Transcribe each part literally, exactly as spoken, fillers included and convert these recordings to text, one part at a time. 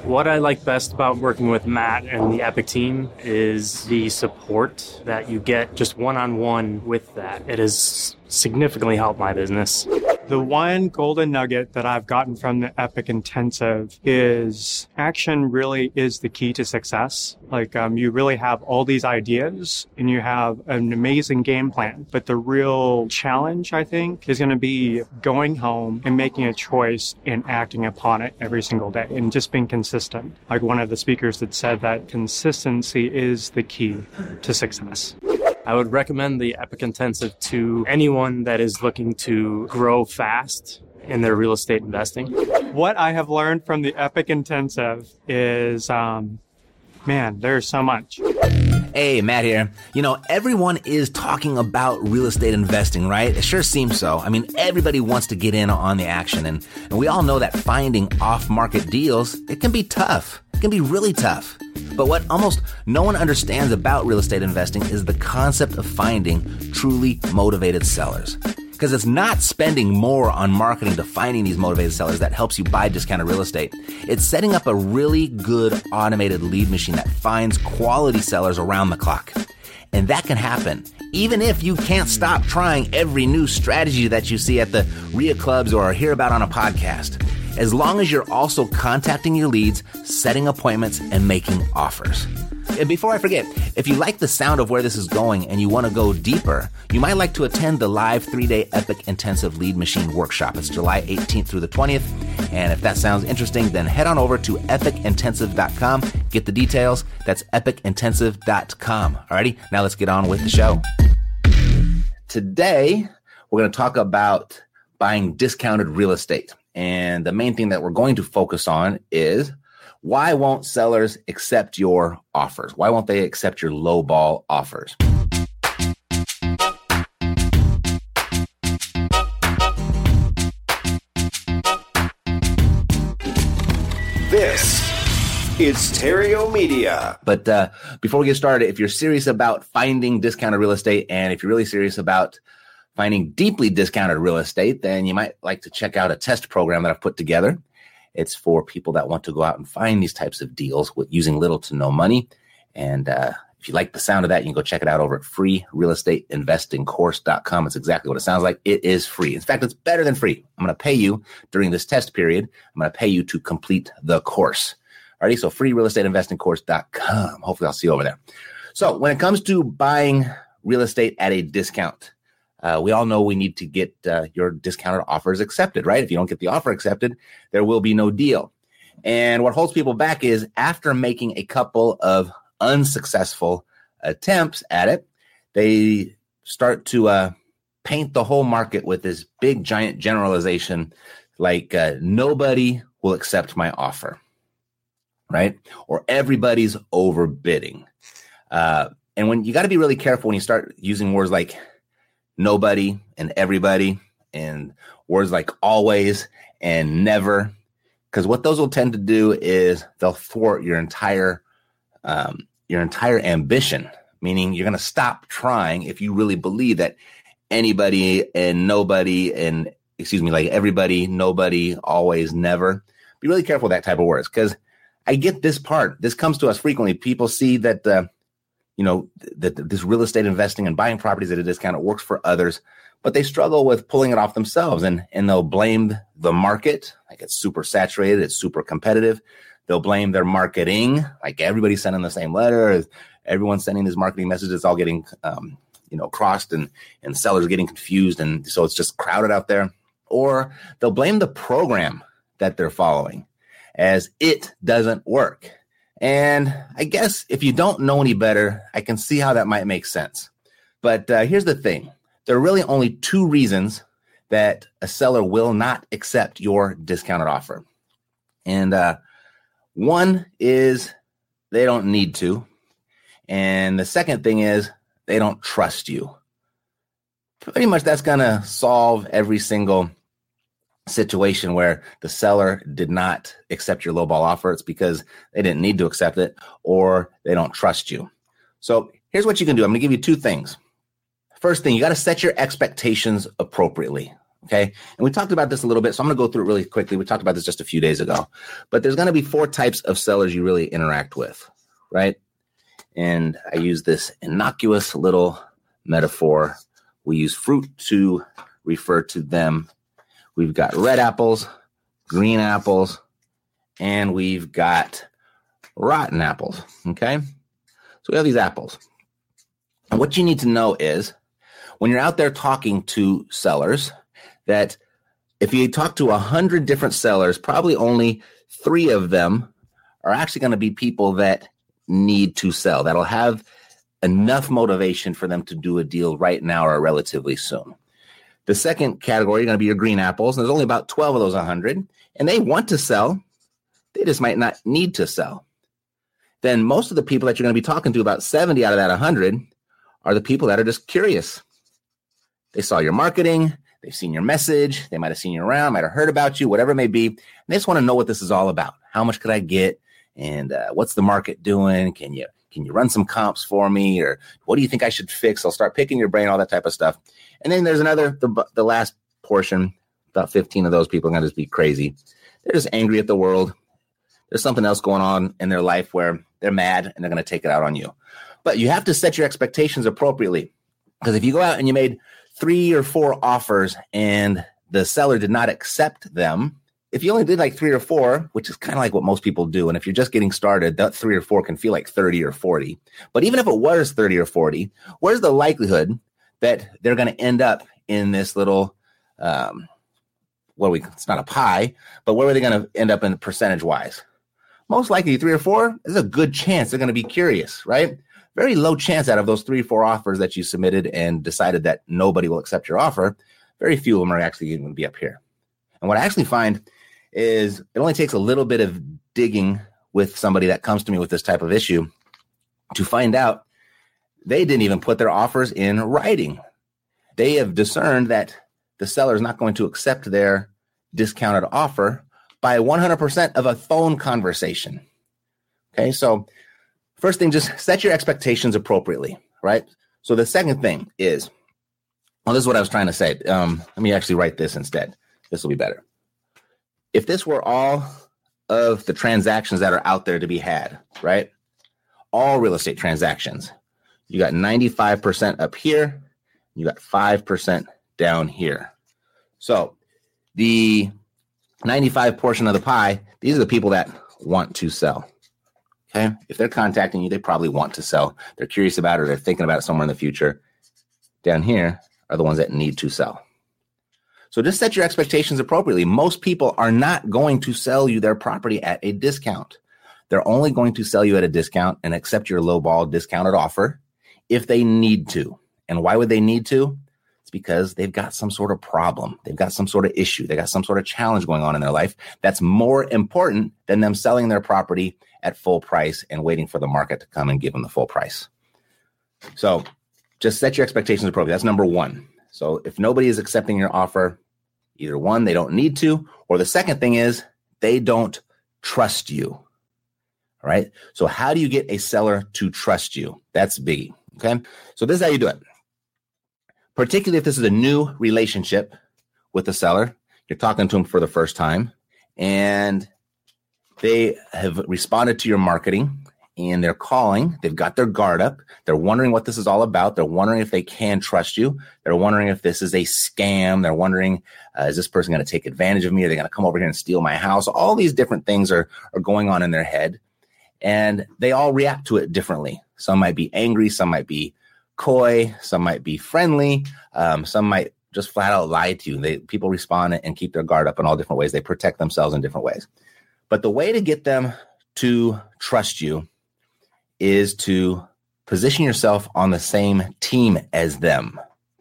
What I like best about working with Matt and the Epic team is the support that you get just one-on-one with that. It has significantly helped my business. The one golden nugget that I've gotten from the Epic Intensive is action really is the key to success. Like um, you really have all these ideas and you have an amazing game plan. But the real challenge, I think, is going to be going home and making a choice and acting upon it every single day and just being consistent. Like one of the speakers that said that consistency is the key to success. I would recommend the Epic Intensive to anyone that is looking to grow fast in their real estate investing. What I have learned from the Epic Intensive is, um, man, there's so much. Hey, Matt here. You know, everyone is talking about real estate investing, right? It sure seems so. I mean, everybody wants to get in on the action, and, and we all know that finding off-market deals, it can be tough. It can be really tough. But what almost no one understands about real estate investing is the concept of finding truly motivated sellers. Because it's not spending more on marketing to finding these motivated sellers that helps you buy discounted real estate. It's setting up a really good automated lead machine that finds quality sellers around the clock. And that can happen even if you can't stop trying every new strategy that you see at the R I A clubs or hear about on a podcast. As long as you're also contacting your leads, setting appointments, and making offers. And before I forget, if you like the sound of where this is going and you want to go deeper, you might like to attend the live three-day Epic Intensive Lead Machine Workshop. It's July eighteenth through the twentieth. And if that sounds interesting, then head on over to epic intensive dot com. Get the details. That's epic intensive dot com. Alrighty, now let's get on with the show. Today, we're going to talk about buying discounted real estate. And the main thing that we're going to focus on is why won't sellers accept your offers? Why won't they accept your lowball offers? This is Terrio Media. But uh, before we get started, if you're serious about finding discounted real estate, and if you're really serious about finding deeply discounted real estate, then you might like to check out a test program that I've put together. It's for people that want to go out and find these types of deals with using little to no money. And uh, if you like the sound of that, you can go check it out over at free real estate investing course dot com. It's exactly what it sounds like. It is free. In fact, it's better than free. I'm going to pay you during this test period. I'm going to pay you to complete the course. Alrighty, so free real estate investing course dot com. Hopefully I'll see you over there. So when it comes to buying real estate at a discount, Uh, we all know we need to get uh, your discounted offers accepted, right? If you don't get the offer accepted, there will be no deal. And what holds people back is after making a couple of unsuccessful attempts at it, they start to uh, paint the whole market with this big, giant generalization like uh, nobody will accept my offer, right? Or everybody's overbidding. Uh, and when you got to be really careful when you start using words like nobody and everybody and words like always and never, because what those will tend to do is they'll thwart your entire um, your entire ambition, meaning you're going to stop trying if you really believe that anybody and nobody and excuse me, like everybody, nobody, always, never. Be really careful with that type of words, because I get this part. This comes to us frequently. People see that uh, you know, that this real estate investing and buying properties at a discount, it works for others, but they struggle with pulling it off themselves, and, and they'll blame the market, like it's super saturated, it's super competitive. They'll blame their marketing, like everybody's sending the same letter, everyone's sending these marketing messages, it's all getting, um, you know, crossed, and, and sellers are getting confused, and so it's just crowded out there. Or they'll blame the program that they're following as it doesn't work. And I guess if you don't know any better, I can see how that might make sense. But uh, here's the thing. There are really only two reasons that a seller will not accept your discounted offer. And uh, one is they don't need to. And the second thing is they don't trust you. Pretty much that's going to solve every single situation where the seller did not accept your lowball offer. It's because they didn't need to accept it, or they don't trust you. So here's what you can do. I'm going to give you two things. First thing, you got to set your expectations appropriately. Okay. And we talked about this a little bit, so I'm going to go through it really quickly. We talked about this just a few days ago, but there's going to be four types of sellers you really interact with, right? And I use this innocuous little metaphor. We use fruit to refer to them. We've got red apples, green apples, and we've got rotten apples. Okay. So we have these apples. And what you need to know is when you're out there talking to sellers, that if you talk to a hundred different sellers, probably only three of them are actually going to be people that need to sell, that'll have enough motivation for them to do a deal right now or relatively soon. The second category are going to be your green apples. And there's only about twelve of those one hundred, and they want to sell. They just might not need to sell. Then most of the people that you're going to be talking to, about seventy out of that one hundred, are the people that are just curious. They saw your marketing. They've seen your message. They might have seen you around, might have heard about you, whatever it may be. And they just want to know what this is all about. How much could I get? And uh, what's the market doing? Can you can you run some comps for me? Or what do you think I should fix? I'll start picking your brain, all that type of stuff. And then there's another, the, the last portion, about fifteen of those people are going to just be crazy. They're just angry at the world. There's something else going on in their life where they're mad and they're going to take it out on you. But you have to set your expectations appropriately. Because if you go out and you made three or four offers and the seller did not accept them, if you only did like three or four, which is kind of like what most people do, and if you're just getting started, that three or four can feel like thirty or forty. But even if it was thirty or forty, where's the likelihood that they're going to end up in this little, um, well, we, it's not a pie, but where are they going to end up in percentage wise? Most likely three or four is a good chance they're going to be curious, right? Very low chance out of those three or four offers that you submitted and decided that nobody will accept your offer. Very few of them are actually going to be up here. And what I actually find is it only takes a little bit of digging with somebody that comes to me with this type of issue to find out they didn't even put their offers in writing. They have discerned that the seller is not going to accept their discounted offer by one hundred percent of a phone conversation. Okay, so first thing, just set your expectations appropriately, right? So the second thing is, well, this is what I was trying to say. Um, let me actually write this instead. This will be better. If this were all of the transactions that are out there to be had, right? All real estate transactions. You got ninety-five percent up here. You got five percent down here. So the ninety-five portion of the pie, these are the people that want to sell. Okay. If they're contacting you, they probably want to sell. They're curious about it, or they're thinking about it somewhere in the future. Down here are the ones that need to sell. So just set your expectations appropriately. Most people are not going to sell you their property at a discount. They're only going to sell you at a discount and accept your lowball discounted offer if they need to. And why would they need to? It's because they've got some sort of problem. They've got some sort of issue. They got some sort of challenge going on in their life that's more important than them selling their property at full price and waiting for the market to come and give them the full price. So just set your expectations appropriately. That's number one. So if nobody is accepting your offer, either one, they don't need to, or the second thing is they don't trust you. All right. So how do you get a seller to trust you? That's biggie. Okay. So this is how you do it. Particularly if this is a new relationship with the seller, you're talking to them for the first time and they have responded to your marketing and they're calling, they've got their guard up. They're wondering what this is all about. They're wondering if they can trust you. They're wondering if this is a scam. They're wondering, uh, is this person going to take advantage of me? Are they going to come over here and steal my house? All these different things are, are going on in their head and they all react to it differently. Some might be angry. Some might be coy. Some might be friendly. Um, some might just flat out lie to you. They, people respond and keep their guard up in all different ways. They protect themselves in different ways. But the way to get them to trust you is to position yourself on the same team as them.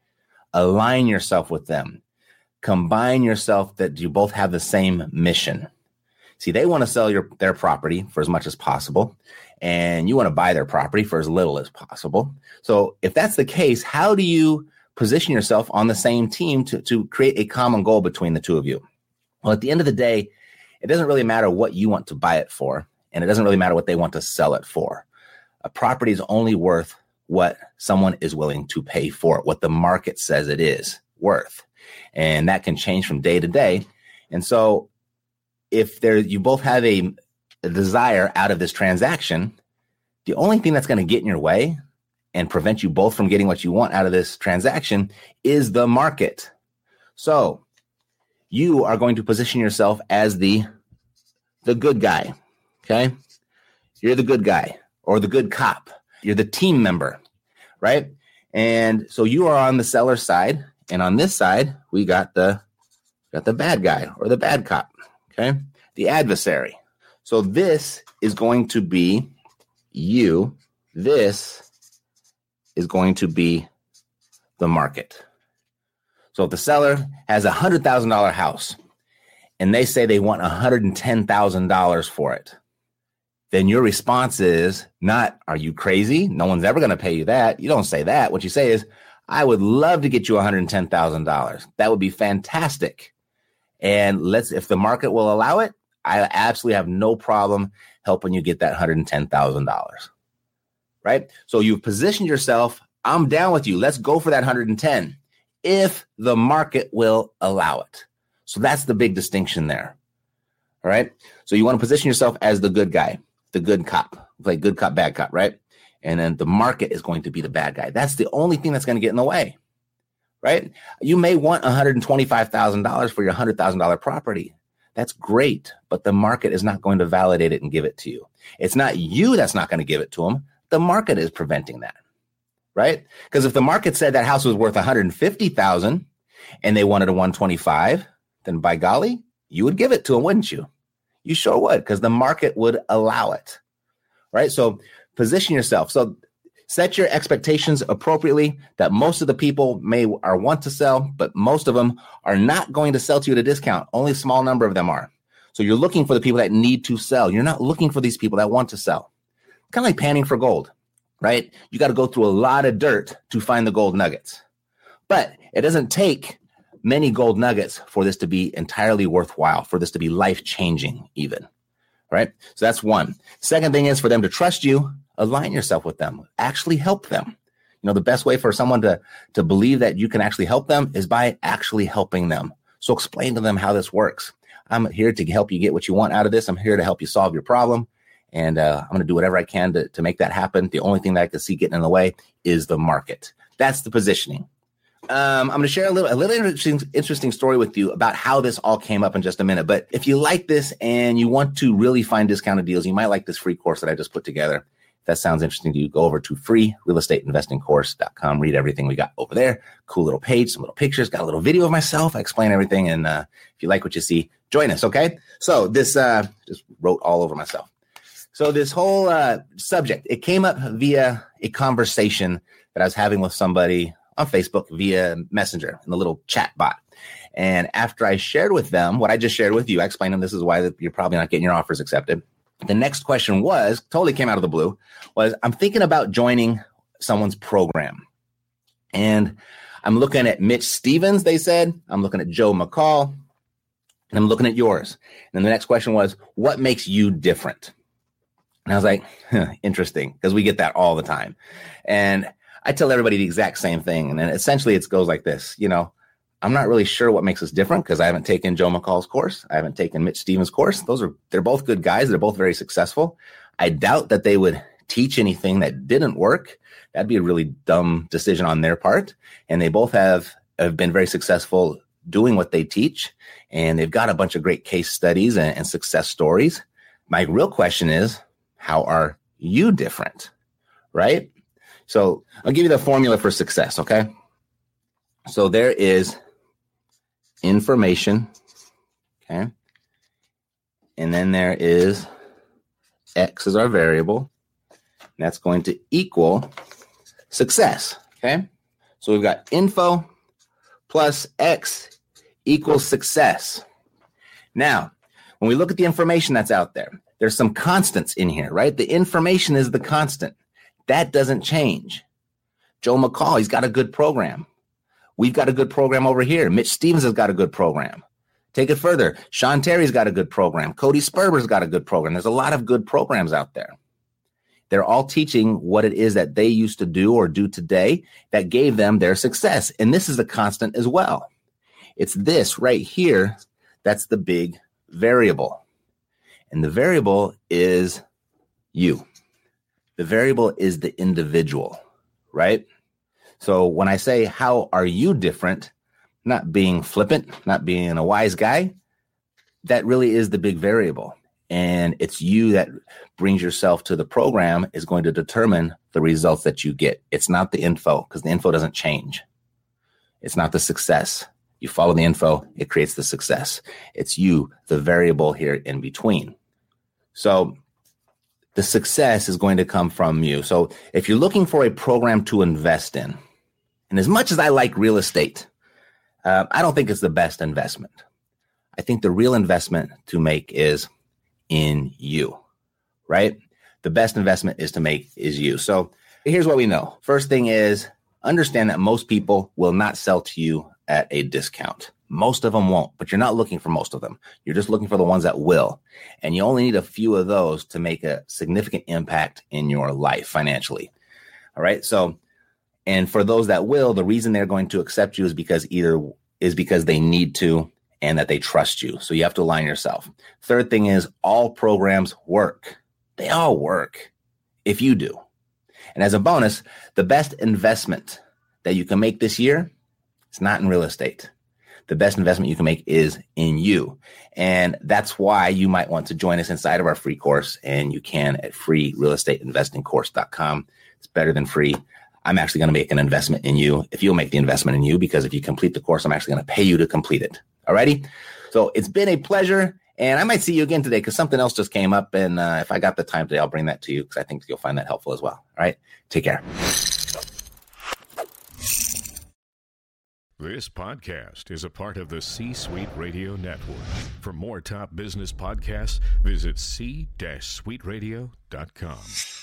Align yourself with them. Combine yourself that you both have the same mission. See, they want to sell your their property for as much as possible, and you want to buy their property for as little as possible. So if that's the case, how do you position yourself on the same team to, to create a common goal between the two of you? Well, at the end of the day, it doesn't really matter what you want to buy it for, and it doesn't really matter what they want to sell it for. A property is only worth what someone is willing to pay for it, what the market says it is worth. And that can change from day to day. And so if there you both have a, a desire out of this transaction, the only thing that's going to get in your way and prevent you both from getting what you want out of this transaction is the market. So you are going to position yourself as the, the good guy, okay? You're the good guy or the good cop. You're the team member, right? And so you are on the seller side, and on this side, we got the, got the bad guy or the bad cop, okay? The adversary. So this is going to be you. This is going to be the market. So if the seller has a one hundred thousand dollars house and they say they want one hundred ten thousand dollars for it, then your response is not, are you crazy? No one's ever going to pay you that. You don't say that. What you say is, I would love to get you one hundred ten thousand dollars. That would be fantastic. And let's, if the market will allow it, I absolutely have no problem helping you get that one hundred ten thousand dollars. Right? So you've positioned yourself. I'm down with you. Let's go for that one hundred ten if the market will allow it. So that's the big distinction there. All right. So you want to position yourself as the good guy, the good cop, like good cop, bad cop, right? And then the market is going to be the bad guy. That's the only thing that's going to get in the way, right? You may want one hundred twenty-five thousand dollars for your one hundred thousand dollars property. That's great, but the market is not going to validate it and give it to you. It's not you that's not going to give it to them. The market is preventing that, right? Because if the market said that house was worth one hundred fifty thousand dollars and they wanted a one hundred twenty-five thousand dollars, then by golly, you would give it to them, wouldn't you? You sure would, because the market would allow it, right? So position yourself. So set your expectations appropriately that most of the people may or want to sell, but most of them are not going to sell to you at a discount. Only a small number of them are. So you're looking for the people that need to sell. You're not looking for these people that want to sell. Kind of like panning for gold, right? You got to go through a lot of dirt to find the gold nuggets. But it doesn't take many gold nuggets for this to be entirely worthwhile, for this to be life-changing even, right? So that's one. Second thing is for them to trust you, align yourself with them, actually help them. You know, the best way for someone to, to believe that you can actually help them is by actually helping them. So explain to them how this works. I'm here to help you get what you want out of this. I'm here to help you solve your problem. And uh, I'm going to do whatever I can to, to make that happen. The only thing that I can see getting in the way is the market. That's the positioning. Um, I'm going to share a little, a little interesting, interesting story with you about how this all came up in just a minute. But if you like this and you want to really find discounted deals, you might like this free course that I just put together. If that sounds interesting to you, go over to free real estate investing course dot com. Read everything we got over there. Cool little page, some little pictures, got a little video of myself. I explain everything. And uh, if you like what you see, join us. Okay. So this uh, just wrote all over myself. So this whole uh, subject, it came up via a conversation that I was having with somebody on Facebook via Messenger in the little chat bot. And after I shared with them what I just shared with you, I explained them this is why you're probably not getting your offers accepted. The next question was, totally came out of the blue, was I'm thinking about joining someone's program. And I'm looking at Mitch Stevens, they said. I'm looking at Joe McCall. And I'm looking at yours. And then the next question was, what makes you different? And I was like, huh, interesting, because we get that all the time. And I tell everybody the exact same thing. And then essentially it goes like this. You know, I'm not really sure what makes us different because I haven't taken Joe McCall's course. I haven't taken Mitch Stevens' course. Those are, they're both good guys. They're both very successful. I doubt that they would teach anything that didn't work. That'd be a really dumb decision on their part. And they both have, have been very successful doing what they teach. And they've got a bunch of great case studies and, and success stories. My real question is, how are you different? Right? So I'll give you the formula for success, okay? So there is information, okay? And then there is X is our variable. And that's going to equal success, okay? So we've got info plus X equals success. Now, when we look at the information that's out there, there's some constants in here, right? The information is the constant. That doesn't change. Joe McCall, he's got a good program. We've got a good program over here. Mitch Stevens has got a good program. Take it further. Sean Terry's got a good program. Cody Sperber's got a good program. There's a lot of good programs out there. They're all teaching what it is that they used to do or do today that gave them their success. And this is a constant as well. It's this right here that's the big variable. And the variable is you. The variable is the individual, right? So when I say, how are you different? Not being flippant, not being a wise guy, that really is the big variable. And it's you that brings yourself to the program is going to determine the results that you get. It's not the info, because the info doesn't change. It's not the success. You follow the info, it creates the success. It's you, the variable here in between. So the success is going to come from you. So if you're looking for a program to invest in, and as much as I like real estate, uh, I don't think it's the best investment. I think the real investment to make is in you, right? The best investment is to make is you. So here's what we know. First thing is understand that most people will not sell to you at a discount. Most of them won't, but you're not looking for most of them. You're just looking for the ones that will. And you only need a few of those to make a significant impact in your life financially. All right. So, and for those that will, the reason they're going to accept you is because either is because they need to, and that they trust you. So you have to align yourself. Third thing is all programs work. They all work if you do. And as a bonus, the best investment that you can make this year, it's not in real estate. The best investment you can make is in you. And that's why you might want to join us inside of our free course. And you can at free real estate investing course dot com. It's better than free. I'm actually going to make an investment in you if you'll make the investment in you, because if you complete the course, I'm actually going to pay you to complete it. Alrighty. So it's been a pleasure, and I might see you again today because something else just came up. And uh, if I got the time today, I'll bring that to you because I think you'll find that helpful as well. All right. Take care. This podcast is a part of the C-Suite Radio Network. For more top business podcasts, visit c suite radio dot com.